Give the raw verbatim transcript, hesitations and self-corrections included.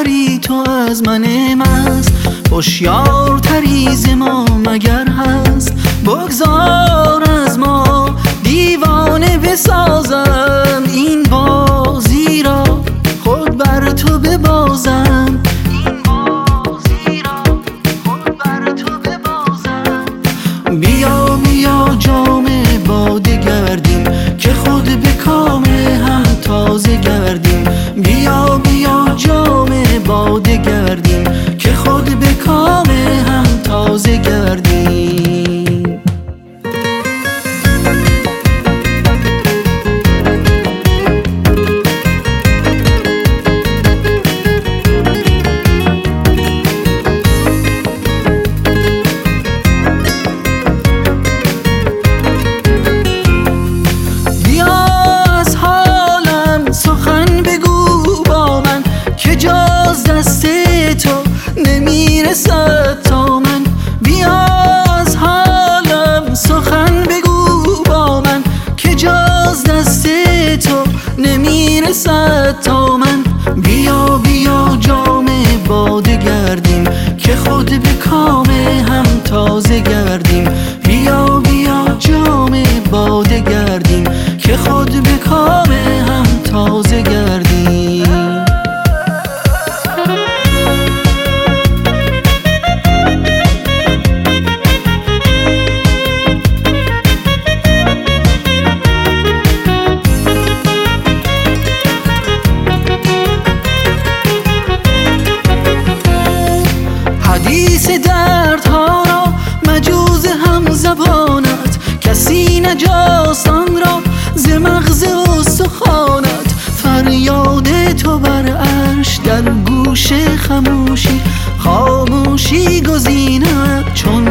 تری تو از من مست، هوشیار تری ز ما مگر هست. بگذار از ما دیوانه بسازم، این بازی را خود بر تو ببازم. بیا بیا جام باده گردیم که خود به کام هم تازه گردیم. بیا بیا جام باده گردیم که خود به کام هم تازه گردیم. نمیرسد تا من، بیا از حالم سخن بگو با من که جز دست تو نمیرسد تا من. بیا بیا جام باده گردیم که خود به کام هم تازه گردیم. بیا بیا جام باده گردیم که خود به کام هم تازه گردیم. حدیث دردها را مجوز هم زبانت، کسی نجاست آن را ز مغز استخوانت. فریاد تو بر عرش در گوش خموشی، خاموشی گزیند چون